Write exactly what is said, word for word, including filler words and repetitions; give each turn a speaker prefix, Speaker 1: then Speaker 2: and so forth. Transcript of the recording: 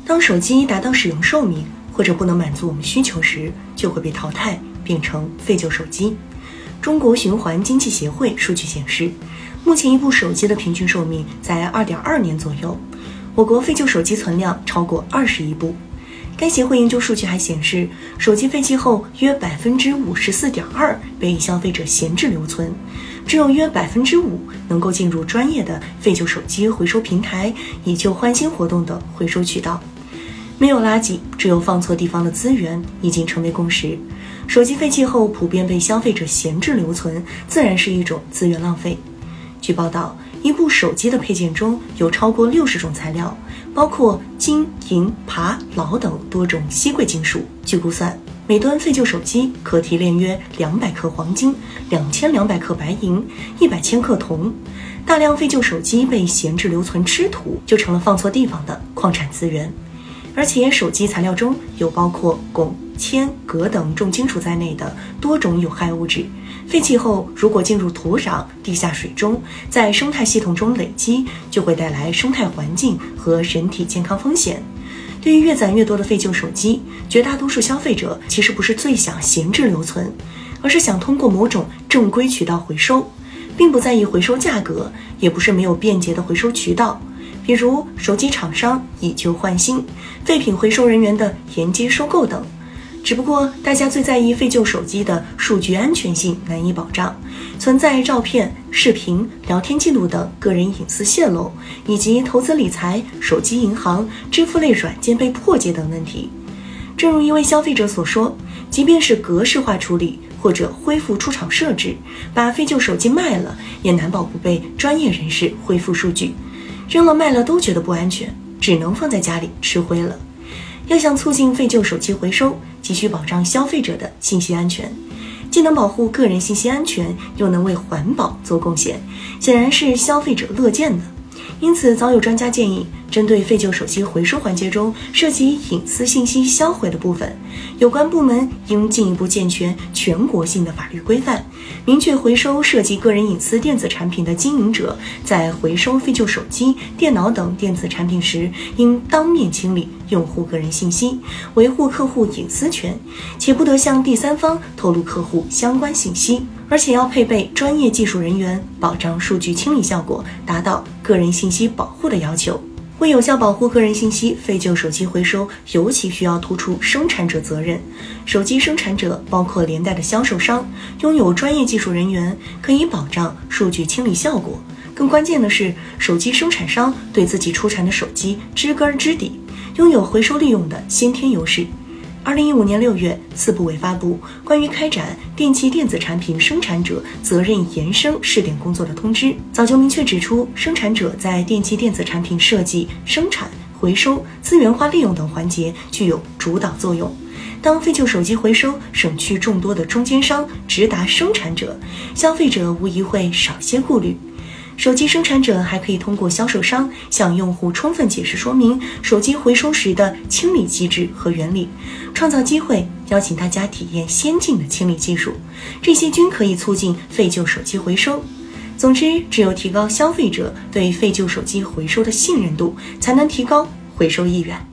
Speaker 1: 当手机达到使用寿命或者不能满足我们需求时，就会被淘汰，变成废旧手机。中国循环经济协会数据显示，目前一部手机的平均寿命在 二点二年左右，我国废旧手机存量超过二十亿部。该协会研究数据还显示，手机废弃后约 百分之五十四点二 被消费者闲置留存，只有约 百分之五 能够进入专业的废旧手机回收平台以旧换新活动的回收渠道。没有垃圾，只有放错地方的资源已经成为共识。手机废弃后普遍被消费者闲置留存，自然是一种资源浪费。据报道，一部手机的配件中有超过六十种材料，包括金、银、钯、铑等多种稀贵金属。据估算，每吨废旧手机可提炼约两百克黄金、两千两百克白银、一百千克铜。大量废旧手机被闲置留存吃土，就成了放错地方的矿产资源。而且手机材料中有包括汞、铅、镉等重金属在内的多种有害物质，废弃后如果进入土壤、地下水中，在生态系统中累积，就会带来生态环境和人体健康风险。对于越攒越多的废旧手机，绝大多数消费者其实不是最想闲置留存，而是想通过某种正规渠道回收，并不在意回收价格，也不是没有便捷的回收渠道。比如手机厂商以旧换新、废品回收人员的沿街收购等。只不过大家最在意废旧手机的数据安全性难以保障，存在照片、视频、聊天记录等个人隐私泄露，以及投资理财、手机银行、支付类软件被破解等问题。正如一位消费者所说，即便是格式化处理或者恢复出厂设置，把废旧手机卖了，也难保不被专业人士恢复数据。扔了卖了都觉得不安全，只能放在家里吃灰了。要想促进废旧手机回收，急需保障消费者的信息安全，既能保护个人信息安全，又能为环保做贡献，显然是消费者乐见的。因此早有专家建议，针对废旧手机回收环节中涉及隐私信息销毁的部分，有关部门应进一步健全全国性的法律规范，明确回收涉及个人隐私电子产品的经营者在回收废旧手机、电脑等电子产品时，应当面清理用户个人信息，维护客户隐私权，且不得向第三方透露客户相关信息，而且要配备专业技术人员，保障数据清理效果，达到个人信息保护的要求。为有效保护个人信息，废旧手机回收尤其需要突出生产者责任。手机生产者包括连带的销售商，拥有专业技术人员，可以保障数据清理效果。更关键的是，手机生产商对自己出产的手机知根知底，拥有回收利用的先天优势。二零一五年六月，四部委发布关于开展电气电子产品生产者责任延伸试点工作的通知，早就明确指出，生产者在电气电子产品设计、生产、回收、资源化利用等环节具有主导作用。当废旧手机回收省去众多的中间商，直达生产者，消费者无疑会少些顾虑。手机生产者还可以通过销售商向用户充分解释说明手机回收时的清理机制和原理，创造机会邀请大家体验先进的清理技术，这些均可以促进废旧手机回收。总之，只有提高消费者对废旧手机回收的信任度，才能提高回收意愿。